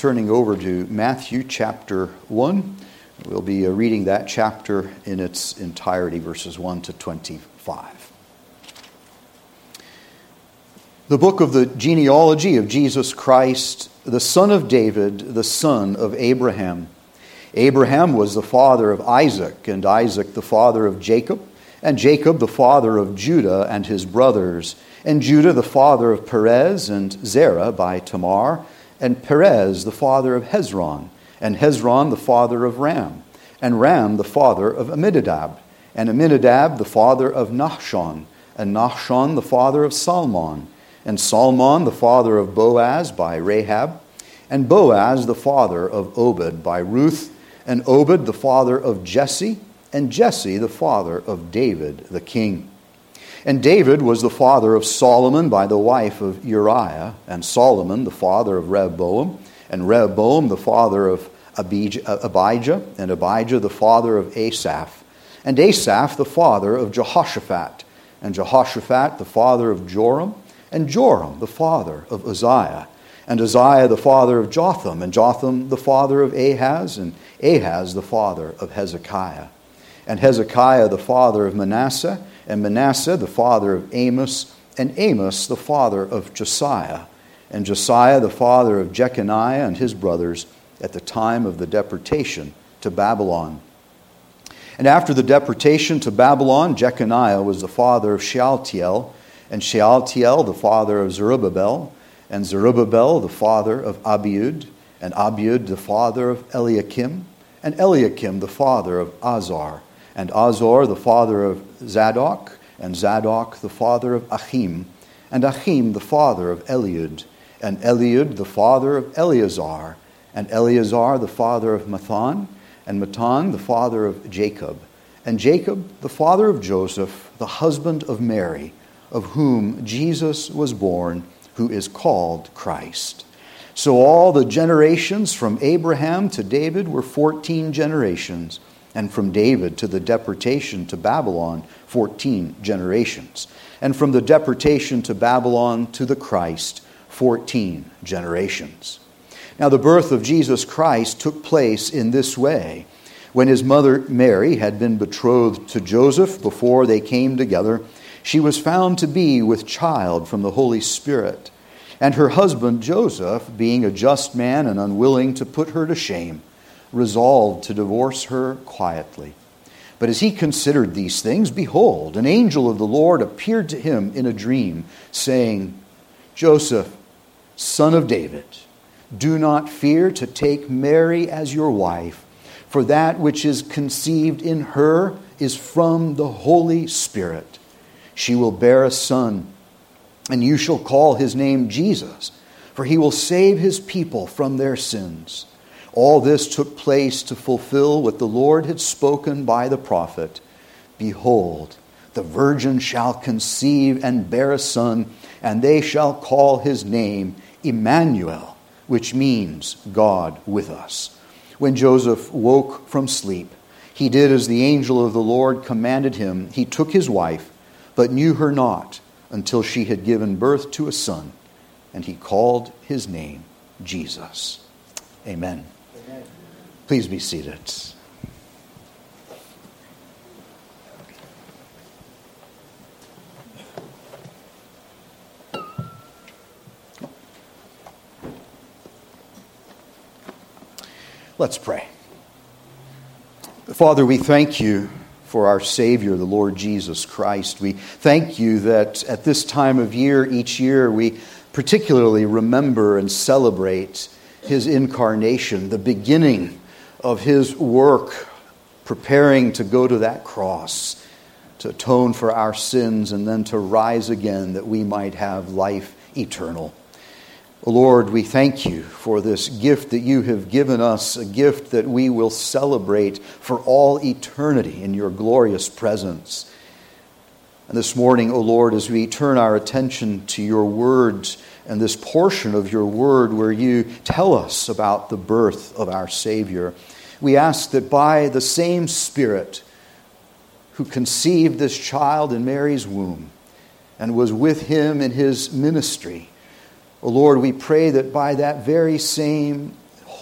turning over to Matthew chapter 1. We'll be reading that chapter in its entirety, verses 1 to 25. The book of the genealogy of Jesus Christ, the son of David, the son of Abraham. Abraham was the father of Isaac, and Isaac the father of Jacob, and Jacob the father of Judah and his brothers, and Judah the father of Perez and Zerah by Tamar, and Perez the father of Hezron, and Hezron the father of Ram, and Ram the father of Amminadab, and Amminadab the father of Nahshon, and Nahshon the father of Salmon, and Salmon the father of Boaz by Rahab, and Boaz the father of Obed by Ruth, and Obed the father of Jesse, and Jesse the father of David the king. And David was the father of Solomon by the wife of Uriah, and Solomon the father of Rehoboam, and Rehoboam the father of Abijah, and Abijah the father of Asaph, and Asaph the father of Jehoshaphat, and Jehoshaphat the father of Joram, and Joram the father of Uzziah, and Uzziah the father of Jotham, and Jotham the father of Ahaz, and Ahaz the father of Hezekiah, and Hezekiah the father of Manasseh, and Manasseh the father of Amos, and Amos the father of Josiah, and Josiah the father of Jeconiah and his brothers at the time of the deportation to Babylon. And after the deportation to Babylon, Jeconiah was the father of Shealtiel, and Shealtiel the father of Zerubbabel, and Zerubbabel the father of Abiud, and Abiud the father of Eliakim, and Eliakim the father of Azor, and Azor the father of Zadok, and Zadok the father of Achim, and Achim the father of Eliud, and Eliud the father of Eleazar, and Eleazar the father of Mathan, and Mathan the father of Jacob, and Jacob the father of Joseph, the husband of Mary, of whom Jesus was born, who is called Christ. So all the generations from Abraham to David were 14 generations, and from David to the deportation to Babylon, 14 generations. And from the deportation to Babylon to the Christ, 14 generations. Now the birth of Jesus Christ took place in this way. When his mother Mary had been betrothed to Joseph before they came together, she was found to be with child from the Holy Spirit. And her husband Joseph, being a just man and unwilling to put her to shame, resolved to divorce her quietly. But as he considered these things, behold, an angel of the Lord appeared to him in a dream, saying, Joseph, son of David, do not fear to take Mary as your wife, for that which is conceived in her is from the Holy Spirit. She will bear a son, and you shall call his name Jesus, for he will save his people from their sins. All this took place to fulfill what the Lord had spoken by the prophet. Behold, the virgin shall conceive and bear a son, and they shall call his name Emmanuel, which means God with us. When Joseph woke from sleep, he did as the angel of the Lord commanded him. He took his wife, but knew her not until she had given birth to a son, and he called his name Jesus. Amen. Please be seated. Let's pray. Father, we thank you for our Savior, the Lord Jesus Christ. We thank you that at this time of year, each year, we particularly remember and celebrate his incarnation, the beginning of his work, preparing to go to that cross, to atone for our sins, and then to rise again that we might have life eternal. O Lord, we thank you for this gift that you have given us, a gift that we will celebrate for all eternity in your glorious presence. And this morning, O Lord, as we turn our attention to your words and this portion of your word where you tell us about the birth of our Savior, we ask that by the same Spirit who conceived this child in Mary's womb and was with him in his ministry, O Lord, we pray that by that very same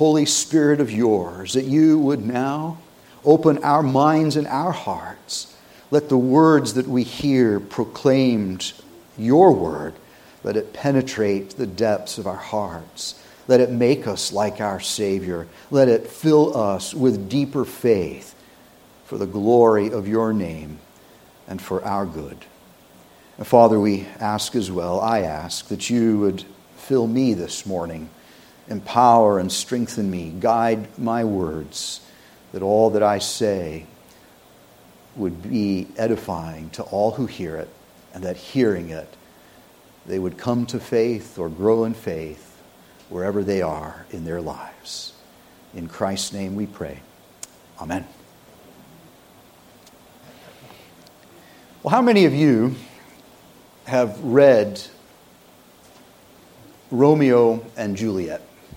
Holy Spirit of yours, that you would now open our minds and our hearts. Let the words that we hear proclaimed, your word, let it penetrate the depths of our hearts. Let it make us like our Savior. Let it fill us with deeper faith for the glory of your name and for our good. And Father, we ask as well, I ask that you would fill me this morning, empower and strengthen me, guide my words, that all that I say would be edifying to all who hear it, and that hearing it, they would come to faith or grow in faith wherever they are in their lives. In Christ's name we pray. Amen. Well, how many of you have read Romeo and Juliet?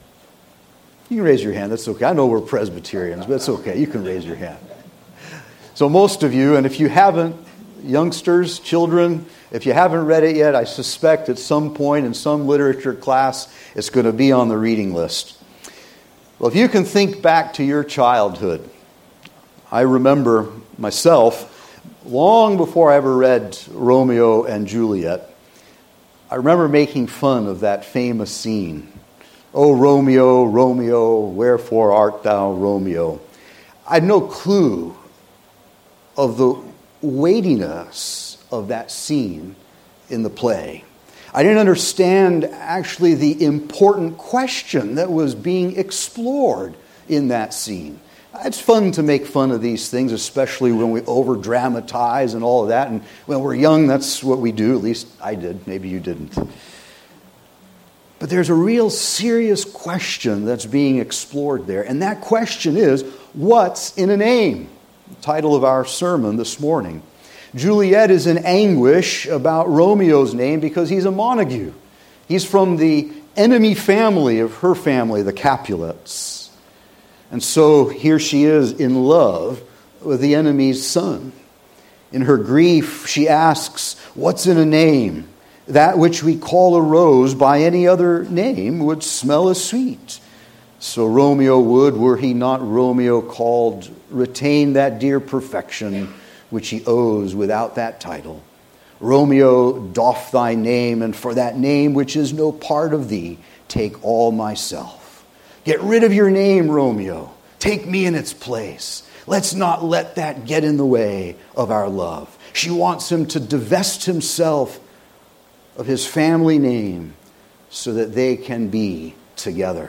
You can raise your hand. That's okay. I know we're Presbyterians, but it's okay. You can raise your hand. So most of you, and if you haven't, youngsters, children, if you haven't read it yet, I suspect at some point in some literature class, it's going to be on the reading list. Well, if you can think back to your childhood, I remember myself, long before I ever read Romeo and Juliet, I remember making fun of that famous scene. "O Romeo, Romeo, wherefore art thou Romeo?" I had no clue of the weightiness of that scene in the play. I didn't understand actually the important question that was being explored in that scene. It's fun to make fun of these things, especially when we over-dramatize and all of that. And when we're young, that's what we do. At least I did. Maybe you didn't. But there's a real serious question that's being explored there. And that question is, what's in a name? The title of our sermon this morning. Juliet is in anguish about Romeo's name because he's a Montague. He's from the enemy family of her family, the Capulets. And so here she is in love with the enemy's son. In her grief, she asks, what's in a name? That which we call a rose by any other name would smell as sweet. So Romeo would, were he not Romeo called, retain that dear perfection which he owes without that title. Romeo, doff thy name, and for that name which is no part of thee, take all myself. Get rid of your name, Romeo. Take me in its place. Let's not let that get in the way of our love. She wants him to divest himself of his family name so that they can be together.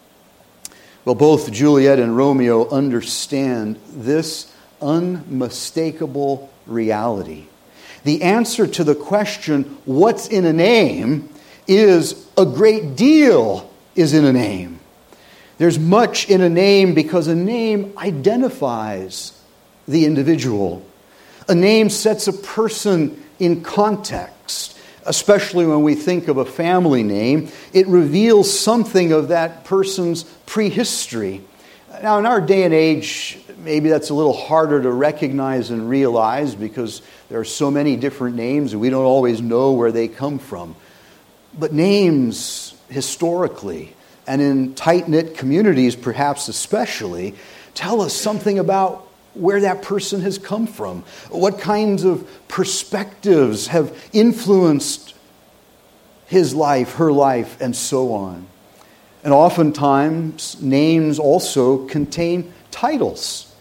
Well, both Juliet and Romeo understand this unmistakable reality. The answer to the question, what's in a name, is a great deal is in a name. There's much in a name because a name identifies the individual. A name sets a person in context, especially when we think of a family name. It reveals something of that person's prehistory. Now, in our day and age, maybe that's a little harder to recognize and realize because there are so many different names and we don't always know where they come from. But names, historically, and in tight-knit communities perhaps especially, tell us something about where that person has come from. What kinds of perspectives have influenced his life, her life, and so on. And oftentimes, names also contain titles.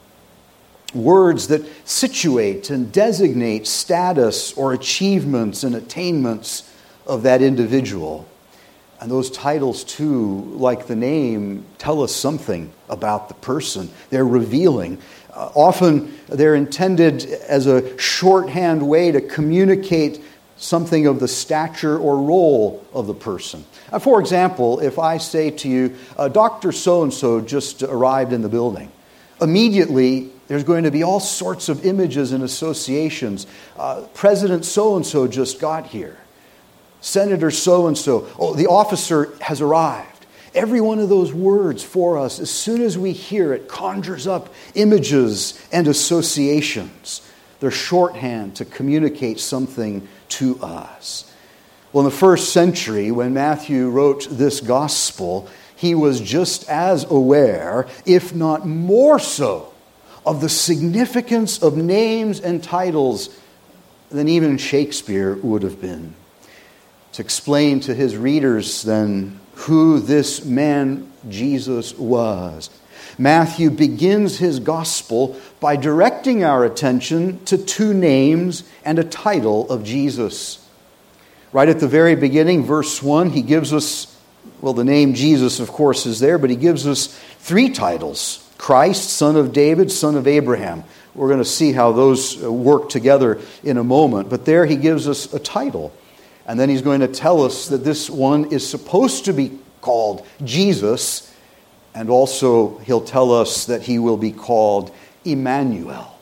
Words that situate and designate status or achievements and attainments of that individual. And those titles, too, like the name, tell us something about the person. They're revealing. Often they're intended as a shorthand way to communicate something of the stature or role of the person. For example, if I say to you, Dr. So-and-so just arrived in the building, immediately there's going to be all sorts of images and associations. President so-and-so just got here. Senator so-and-so, oh, the officer has arrived. Every one of those words for us, as soon as we hear it, conjures up images and associations. They're shorthand to communicate something to us. Well, in the first century, when Matthew wrote this gospel, he was just as aware, if not more so, of the significance of names and titles than even Shakespeare would have been. To explain to his readers then who this man Jesus was, Matthew begins his gospel by directing our attention to two names and a title of Jesus. Right at the very beginning, verse 1, he gives us, well, the name Jesus, of course, is there, but he gives us three titles: Christ, Son of David, Son of Abraham. We're going to see how those work together in a moment. But there he gives us a title. And then he's going to tell us that this one is supposed to be called Jesus. And also he'll tell us that he will be called Emmanuel.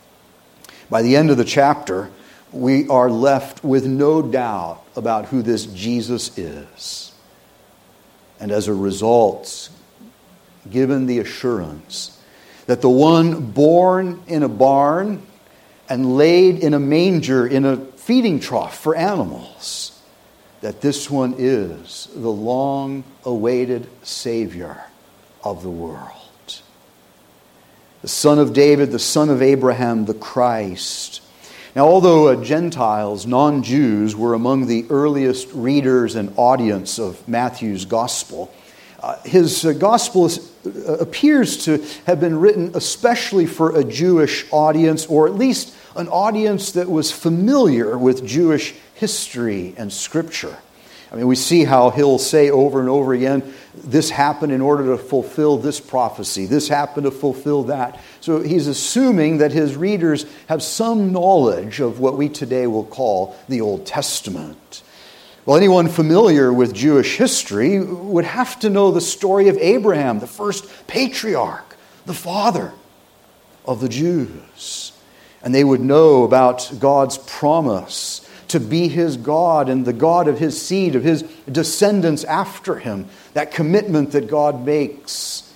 By the end of the chapter, we are left with no doubt about who this Jesus is. And as a result, given the assurance that the one born in a barn and laid in a manger in a feeding trough for animals, that this one is the long-awaited Savior of the world. The Son of David, the Son of Abraham, the Christ. Now, although Gentiles, non-Jews, were among the earliest readers and audience of Matthew's gospel, his gospel appears to have been written especially for a Jewish audience, or at least an audience that was familiar with Jewish history and scripture. I mean, we see how he'll say over and over again, this happened in order to fulfill this prophecy. This happened to fulfill that. So he's assuming that his readers have some knowledge of what we today will call the Old Testament. Well, anyone familiar with Jewish history would have to know the story of Abraham, the first patriarch, the father of the Jews. And they would know about God's promise to be his God and the God of his seed, of his descendants after him. That commitment that God makes.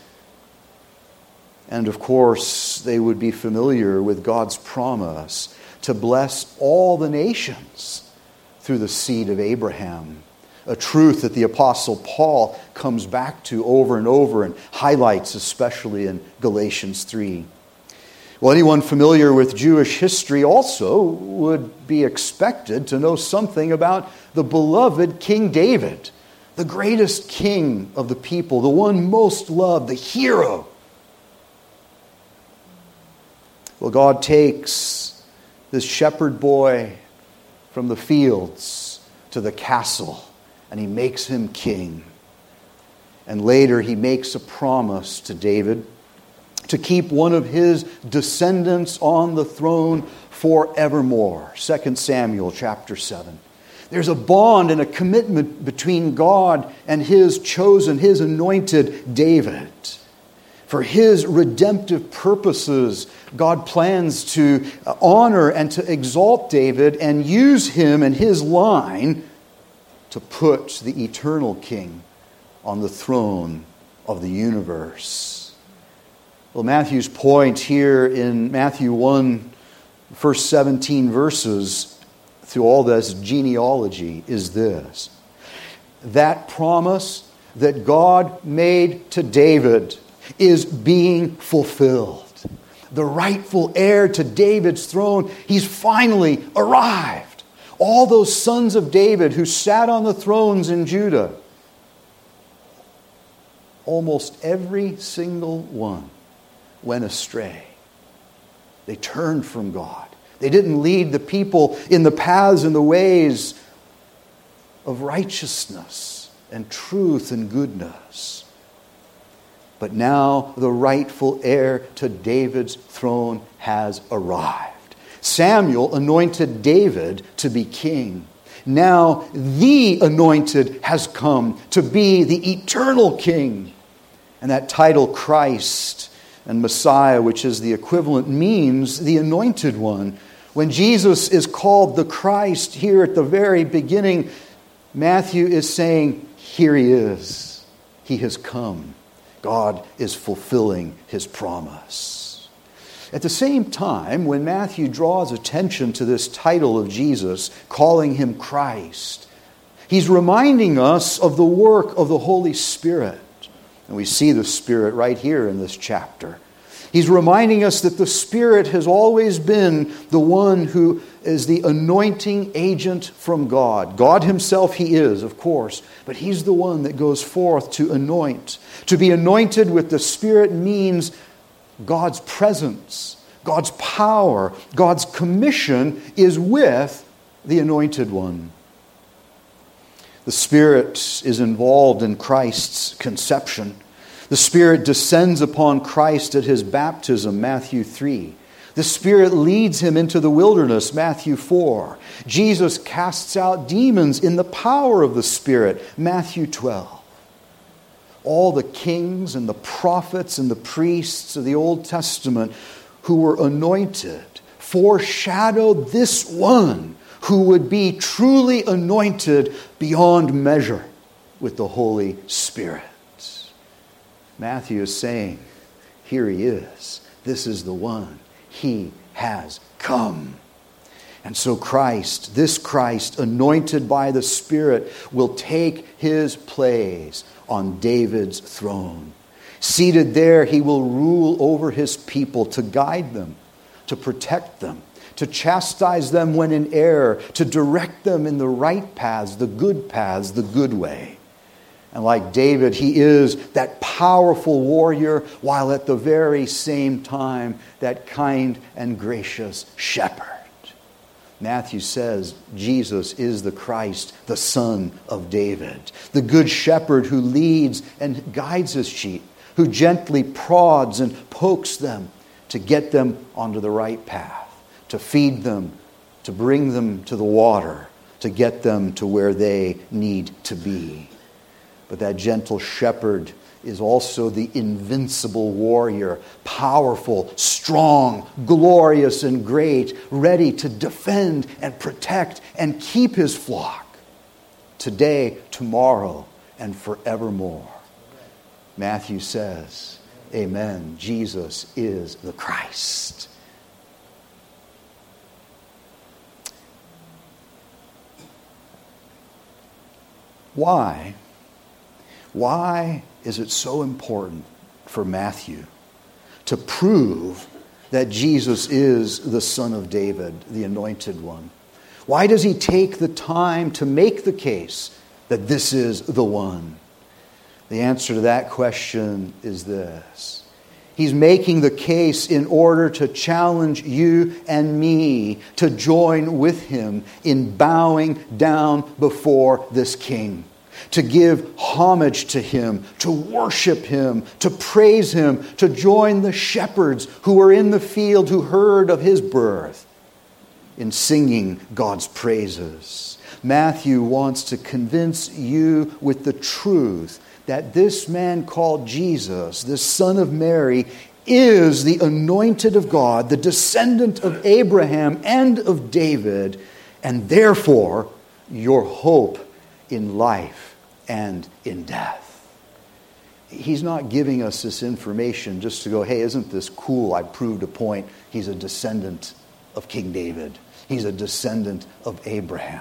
And of course, they would be familiar with God's promise to bless all the nations through the seed of Abraham. A truth that the Apostle Paul comes back to over and over and highlights, especially in Galatians 3. Well, anyone familiar with Jewish history also would be expected to know something about the beloved King David, the greatest king of the people, the one most loved, the hero. Well, God takes this shepherd boy from the fields to the castle, and he makes him king. And later he makes a promise to David to keep one of his descendants on the throne forevermore. 2 Samuel chapter 7. There's a bond and a commitment between God and his chosen, his anointed David. For his redemptive purposes, God plans to honor and to exalt David and use him and his line to put the eternal king on the throne of the universe. Well, Matthew's point here in Matthew 1, first 17 verses, through all this genealogy, is this: that promise that God made to David is being fulfilled. The rightful heir to David's throne, he's finally arrived. All those sons of David who sat on the thrones in Judah, almost every single one went astray. They turned from God. They didn't lead the people in the paths and the ways of righteousness and truth and goodness. But now the rightful heir to David's throne has arrived. Samuel anointed David to be king. Now the anointed has come to be the eternal king. And that title, Christ and Messiah, which is the equivalent, means the anointed one. When Jesus is called the Christ here at the very beginning, Matthew is saying, here he is. He has come. God is fulfilling his promise. At the same time, when Matthew draws attention to this title of Jesus, calling him Christ, he's reminding us of the work of the Holy Spirit. And we see the Spirit right here in this chapter. He's reminding us that the Spirit has always been the one who is the anointing agent from God. God himself he is, of course, but he's the one that goes forth to anoint. To be anointed with the Spirit means God's presence, God's power, God's commission is with the anointed one. The Spirit is involved in Christ's conception. The Spirit descends upon Christ at his baptism, Matthew 3. The Spirit leads him into the wilderness, Matthew 4. Jesus casts out demons in the power of the Spirit, Matthew 12. All the kings and the prophets and the priests of the Old Testament who were anointed foreshadowed this one who would be truly anointed beyond measure with the Holy Spirit. Matthew is saying, here he is. This is the one. He has come. And so Christ, this Christ, anointed by the Spirit, will take his place on David's throne. Seated there, he will rule over his people to guide them, to protect them, to chastise them when in error, to direct them in the right paths, the good way. And like David, he is that powerful warrior, while at the very same time, that kind and gracious shepherd. Matthew says Jesus is the Christ, the Son of David, the good shepherd who leads and guides his sheep, who gently prods and pokes them to get them onto the right path, to feed them, to bring them to the water, to get them to where they need to be. But that gentle shepherd is also the invincible warrior, powerful, strong, glorious, and great, ready to defend and protect and keep his flock today, tomorrow, and forevermore. Matthew says, amen, Jesus is the Christ. Why? Why is it so important for Matthew to prove that Jesus is the Son of David, the Anointed One? Why does he take the time to make the case that this is the one? The answer to that question is this. He's making the case in order to challenge you and me to join with him in bowing down before this King, to give homage to him, to worship him, to praise him, to join the shepherds who were in the field who heard of his birth in singing God's praises. Matthew wants to convince you with the truth that this man called Jesus, this son of Mary, is the anointed of God, the descendant of Abraham and of David, and therefore your hope in life and in death. He's not giving us this information just to go, hey, isn't this cool? I proved a point. He's a descendant of King David. He's a descendant of Abraham.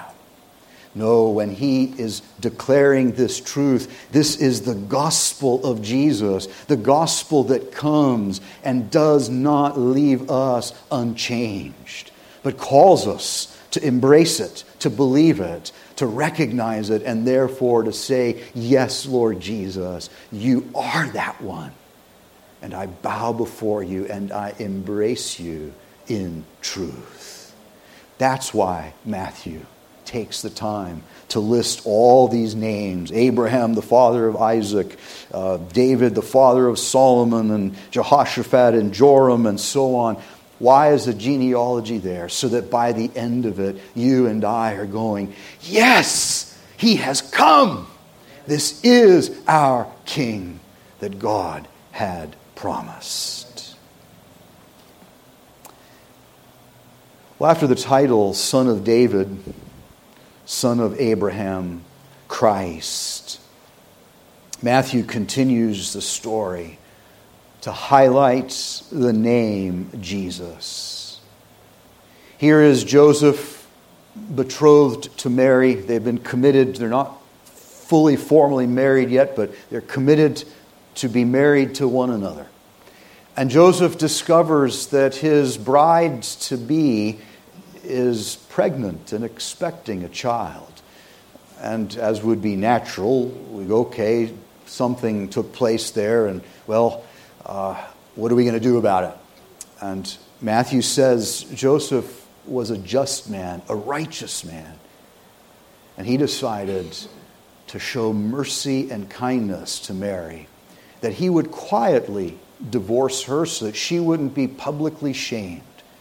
No, when he is declaring this truth, this is the gospel of Jesus, the gospel that comes and does not leave us unchanged, but calls us to embrace it, to believe it, to recognize it, and therefore to say, yes, Lord Jesus, you are that one. And I bow before you and I embrace you in truth. That's why Matthew takes the time to list all these names. Abraham, the father of Isaac, David, the father of Solomon, and Jehoshaphat and Joram, and so on. Why is the genealogy there? So that by the end of it, you and I are going, yes, he has come. This is our King that God had promised. Well, after the title, Son of David, Son of Abraham, Christ, Matthew continues the story to highlight the name Jesus. Here is Joseph betrothed to Mary. They've been committed. They're not fully formally married yet, but they're committed to be married to one another. And Joseph discovers that his bride-to-be is pregnant and expecting a child. And as would be natural, we go, okay, something took place there, and well, what are we going to do about it? And Matthew says Joseph was a just man, a righteous man. And he decided to show mercy and kindness to Mary, that he would quietly divorce her so that she wouldn't be publicly shamed.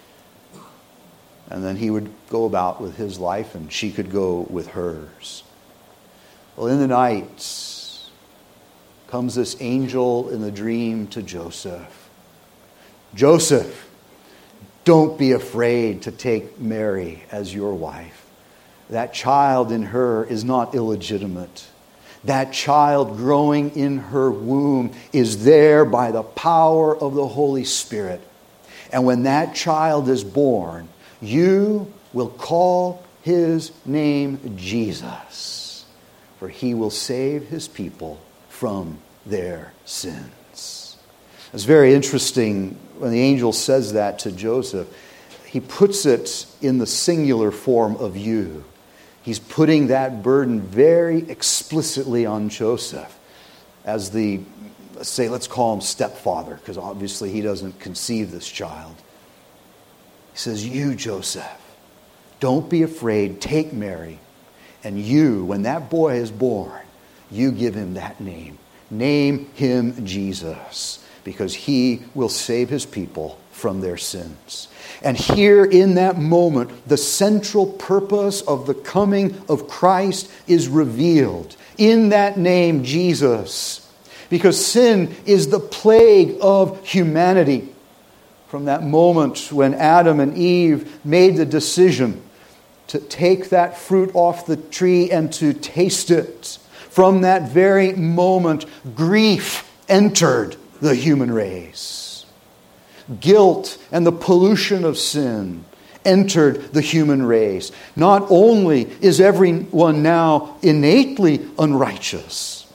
And then he would go about with his life and she could go with hers. Well, in the night comes this angel in the dream to Joseph. Joseph, don't be afraid to take Mary as your wife. That child in her is not illegitimate. That child growing in her womb is there by the power of the Holy Spirit. And when that child is born, you will call his name Jesus, for he will save his people from their sins. It's very interesting when the angel says that to Joseph. He puts it in the singular form of you. He's putting that burden very explicitly on Joseph as the, let's call him stepfather, because obviously he doesn't conceive this child. He says, you, Joseph, don't be afraid, take Mary, and you, when that boy is born, you give him that name. Name him Jesus, because he will save his people from their sins. And here in that moment, the central purpose of the coming of Christ is revealed in that name, Jesus. Because sin is the plague of humanity. From that moment when Adam and Eve made the decision to take that fruit off the tree and to taste it, from that very moment, grief entered the human race. Guilt and the pollution of sin entered the human race. Not only is everyone now innately unrighteous,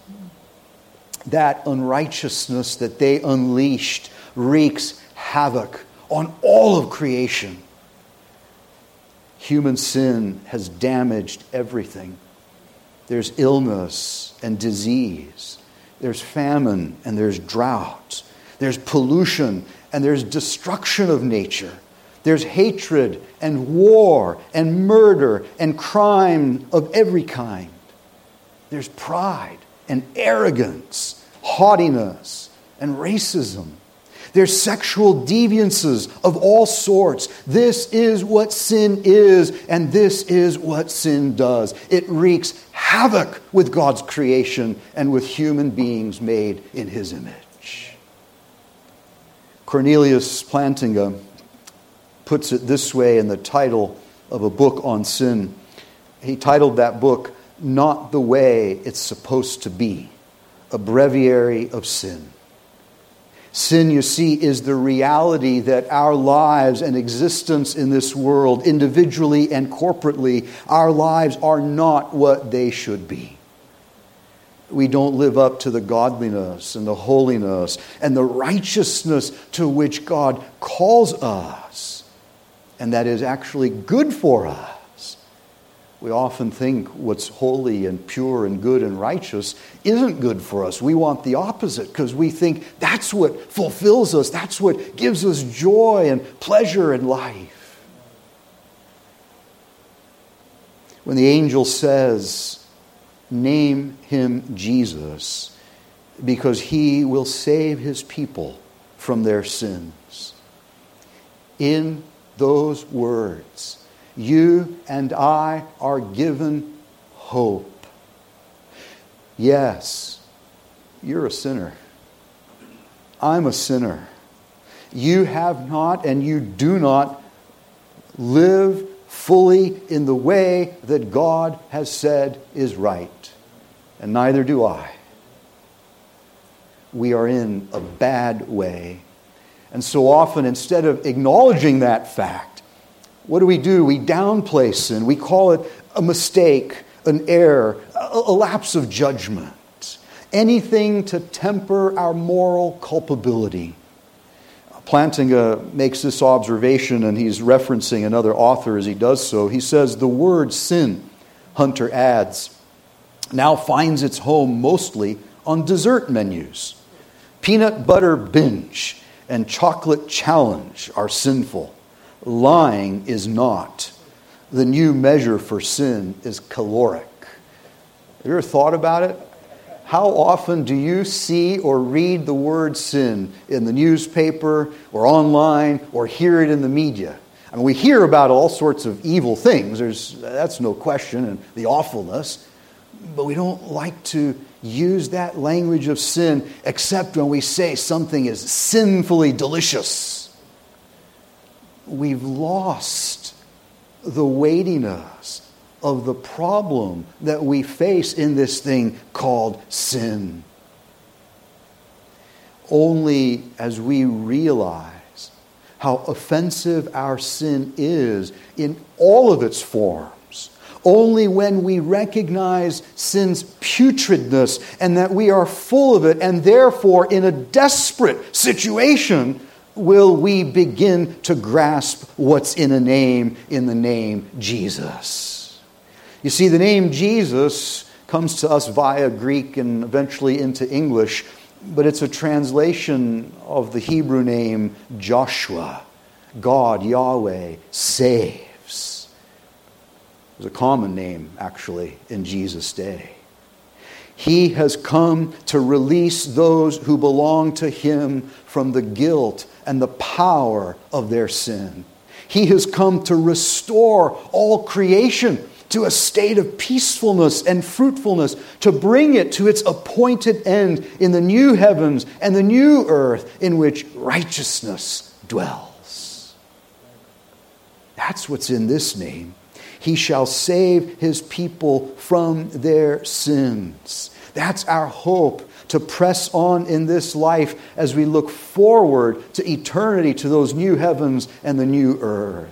that unrighteousness that they unleashed wreaks havoc on all of creation. Human sin has damaged everything. There's illness and disease. There's famine and there's drought. There's pollution and there's destruction of nature. There's hatred and war and murder and crime of every kind. There's pride and arrogance, haughtiness and racism. There's sexual deviances of all sorts. This is what sin is, and this is what sin does. It wreaks havoc with God's creation and with human beings made in His image. Cornelius Plantinga puts it this way in the title of a book on sin. He titled that book, "Not the Way It's Supposed to Be, a Breviary of Sin." Sin, you see, is the reality that our lives and existence in this world, individually and corporately, our lives are not what they should be. We don't live up to the godliness and the holiness and the righteousness to which God calls us, and that is actually good for us. We often think what's holy and pure and good and righteous isn't good for us. We want the opposite because we think that's what fulfills us. That's what gives us joy and pleasure in life. When the angel says, "Name him Jesus, because he will save his people from their sins," in those words, you and I are given hope. Yes, you're a sinner. I'm a sinner. You have not and you do not live fully in the way that God has said is right. And neither do I. We are in a bad way. And so often, instead of acknowledging that fact, what do? We downplay sin. We call it a mistake, an error, a lapse of judgment. anything to temper our moral culpability. Plantinga makes this observation, and he's referencing another author as he does so. He says, the word sin, Hunter adds, now finds its home mostly on dessert menus. Peanut butter binge and chocolate challenge are sinful. Lying is not. The new measure for sin is caloric. Have you ever thought about it? How often do you see or read the word sin in the newspaper or online or hear it in the media? I mean, we hear about all sorts of evil things. That's no question, and the awfulness. But we don't like to use that language of sin except when we say something is sinfully delicious. We've lost the weightiness of the problem that we face in this thing called sin. Only as we realize how offensive our sin is in all of its forms, only when we recognize sin's putridness and that we are full of it and therefore in a desperate situation will we begin to grasp what's in the name Jesus. You see, the name Jesus comes to us via Greek and eventually into English, but it's a translation of the Hebrew name Joshua. God, Yahweh, saves. It was a common name, actually, in Jesus' day. He has come to release those who belong to Him from the guilt and the power of their sin. He has come to restore all creation to a state of peacefulness and fruitfulness, to bring it to its appointed end in the new heavens and the new earth in which righteousness dwells. That's what's in this name. He shall save His people from their sins. That's our hope to press on in this life as we look forward to eternity, to those new heavens and the new earth.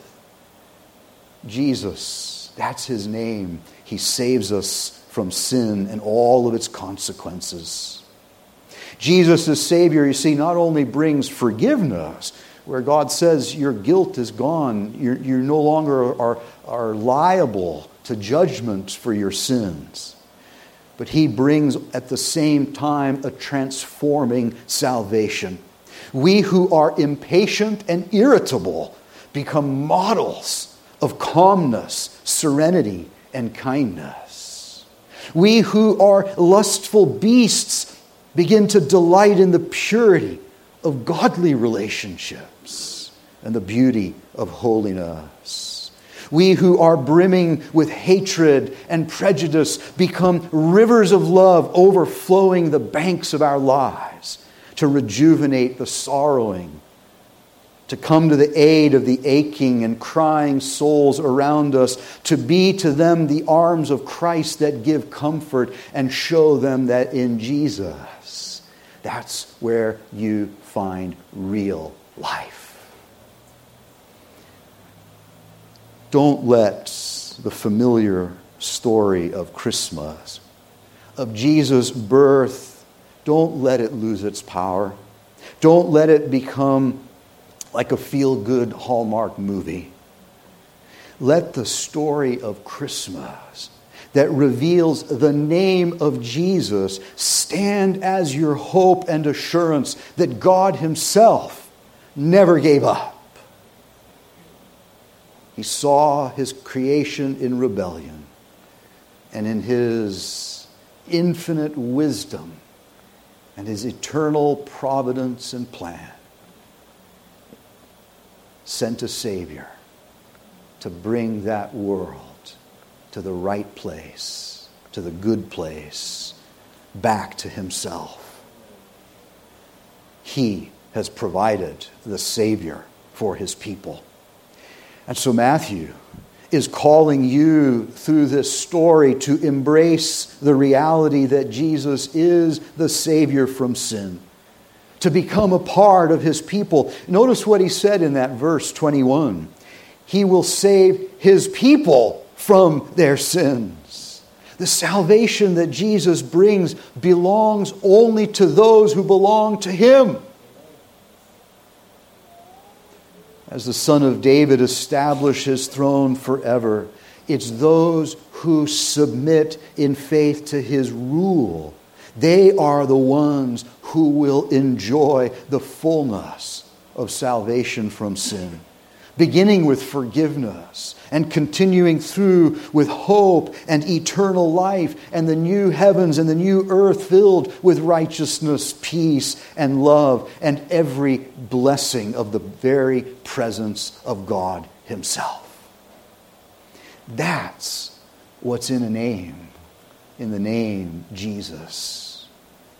Jesus, that's His name. He saves us from sin and all of its consequences. Jesus as Savior, you see, not only brings forgiveness, where God says your guilt is gone, you no longer are liable to judgment for your sins. But He brings at the same time a transforming salvation. We who are impatient and irritable become models of calmness, serenity, and kindness. We who are lustful beasts begin to delight in the purity of godly relationships and the beauty of holiness. We who are brimming with hatred and prejudice become rivers of love overflowing the banks of our lives to rejuvenate the sorrowing, to come to the aid of the aching and crying souls around us, to be to them the arms of Christ that give comfort and show them that in Jesus, that's where you find real life. Don't let the familiar story of Christmas, of Jesus' birth, don't let it lose its power. Don't let it become like a feel-good Hallmark movie. Let the story of Christmas that reveals the name of Jesus stand as your hope and assurance that God Himself never gave up. He saw His creation in rebellion, and in His infinite wisdom and His eternal providence and plan, sent a Savior to bring that world to the right place, to the good place, back to Himself. He has provided the Savior for His people. And so Matthew is calling you through this story to embrace the reality that Jesus is the Savior from sin, to become a part of His people. Notice what he said in that verse 21. He will save His people from their sins. The salvation that Jesus brings belongs only to those who belong to Him. As the Son of David established His throne forever, it's those who submit in faith to His rule. They are the ones who will enjoy the fullness of salvation from sin, beginning with forgiveness and continuing through with hope and eternal life and the new heavens and the new earth filled with righteousness, peace, and love, and every blessing of the very presence of God Himself. That's what's in the name Jesus.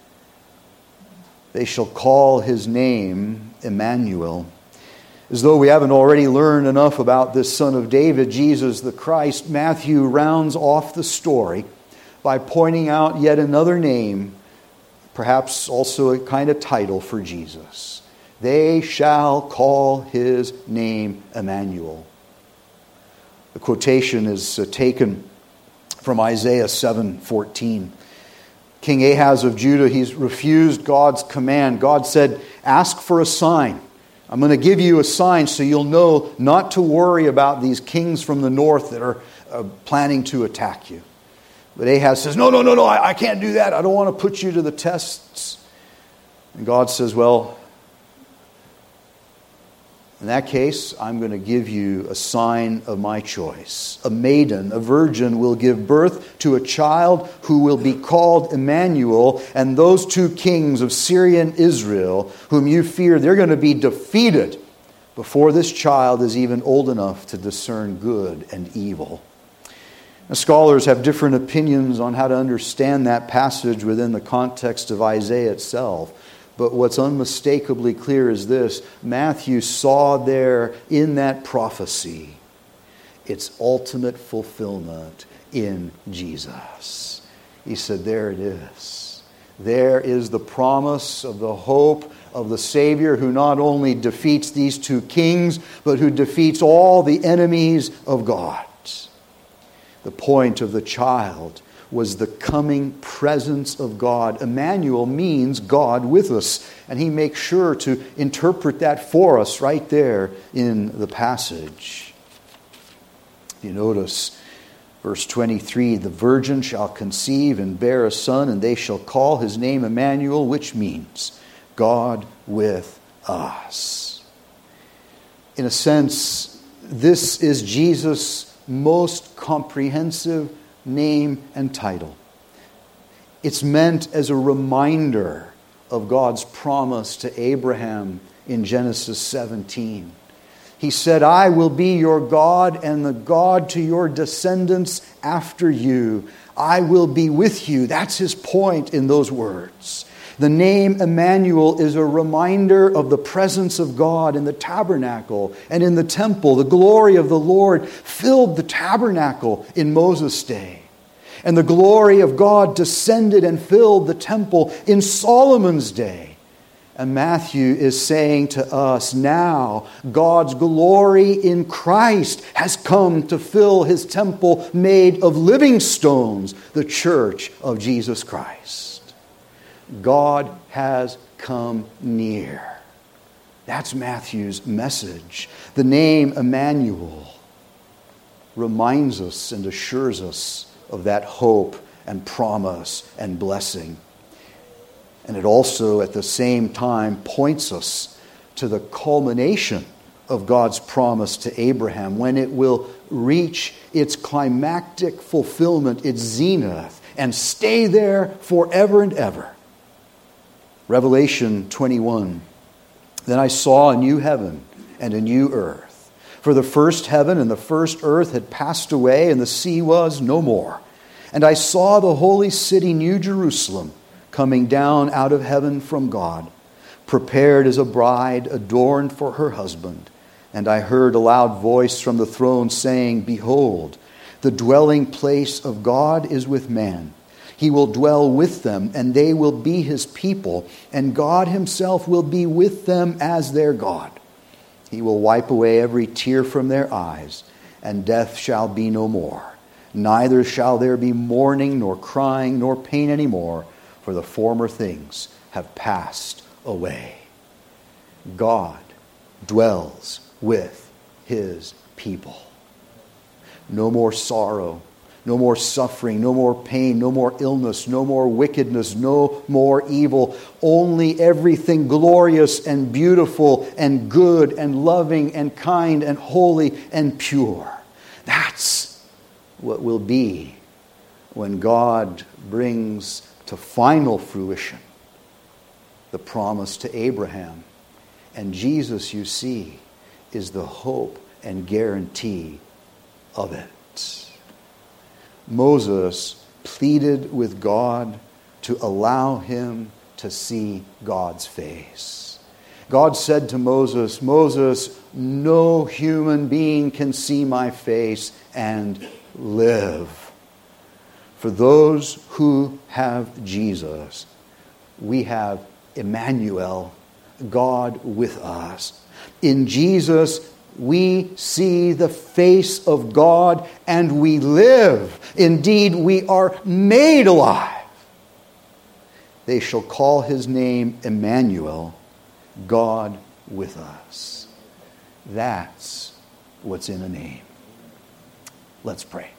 They shall call His name Emmanuel. As though we haven't already learned enough about this Son of David, Jesus the Christ, Matthew rounds off the story by pointing out yet another name, perhaps also a kind of title for Jesus. They shall call His name Emmanuel. The quotation is taken from Isaiah 7:14. King Ahaz of Judah, he's refused God's command. God said, ask for a sign. I'm going to give you a sign so you'll know not to worry about these kings from the north that are planning to attack you. But Ahaz says, no, I can't do that. I don't want to put you to the tests. And God says, well, in that case, I'm going to give you a sign of my choice. A maiden, a virgin, will give birth to a child who will be called Emmanuel, and those two kings of Syria and Israel, whom you fear, they're going to be defeated before this child is even old enough to discern good and evil. Now, scholars have different opinions on how to understand that passage within the context of Isaiah itself. But what's unmistakably clear is this: Matthew saw there in that prophecy its ultimate fulfillment in Jesus. He said, there it is. There is the promise of the hope of the Savior who not only defeats these two kings, but who defeats all the enemies of God. The point of the child was the coming presence of God. Emmanuel means God with us. And he makes sure to interpret that for us right there in the passage. You notice verse 23, the virgin shall conceive and bear a son, and they shall call his name Emmanuel, which means God with us. In a sense, this is Jesus' most comprehensive name and title. It's meant as a reminder of God's promise to Abraham in Genesis 17. He said, I will be your God and the God to your descendants after you. I will be with you. That's his point in those words. The name Emmanuel is a reminder of the presence of God in the tabernacle and in the temple. The glory of the Lord filled the tabernacle in Moses' day. And the glory of God descended and filled the temple in Solomon's day. And Matthew is saying to us, now God's glory in Christ has come to fill his temple made of living stones, the church of Jesus Christ. God has come near. That's Matthew's message. The name Emmanuel reminds us and assures us of that hope and promise and blessing. And it also, at the same time, points us to the culmination of God's promise to Abraham when it will reach its climactic fulfillment, its zenith, and stay there forever and ever. Revelation 21. Then I saw a new heaven and a new earth. For the first heaven and the first earth had passed away, and the sea was no more. And I saw the holy city, New Jerusalem, coming down out of heaven from God, prepared as a bride adorned for her husband. And I heard a loud voice from the throne saying, behold, the dwelling place of God is with man. He will dwell with them, and they will be his people, and God himself will be with them as their God. He will wipe away every tear from their eyes, and death shall be no more. Neither shall there be mourning, nor crying, nor pain any more, for the former things have passed away. God dwells with his people. No more sorrow, no more suffering, no more pain, no more illness, no more wickedness, no more evil. Only everything glorious and beautiful and good and loving and kind and holy and pure. That's what will be when God brings to final fruition the promise to Abraham. And Jesus, you see, is the hope and guarantee of it. Moses pleaded with God to allow him to see God's face. God said to Moses, Moses, no human being can see my face and live. For those who have Jesus, we have Emmanuel, God with us. In Jesus, we see the face of God and we live. Indeed, we are made alive. They shall call his name Emmanuel, God with us. That's what's in a name. Let's pray.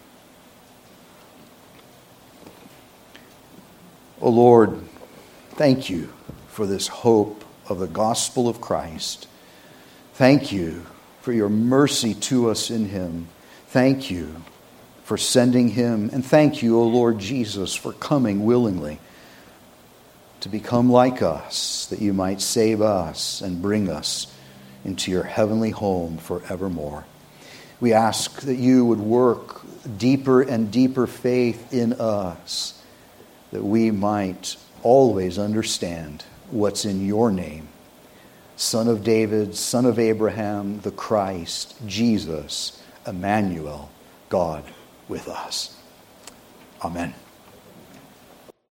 O Lord, thank you for this hope of the gospel of Christ. Thank you for your mercy to us in him. Thank you for sending him. And thank you, O Lord Jesus, for coming willingly to become like us, that you might save us and bring us into your heavenly home forevermore. We ask that you would work deeper and deeper faith in us, that we might always understand what's in your name. Son of David, Son of Abraham, the Christ, Jesus, Emmanuel, God with us. Amen.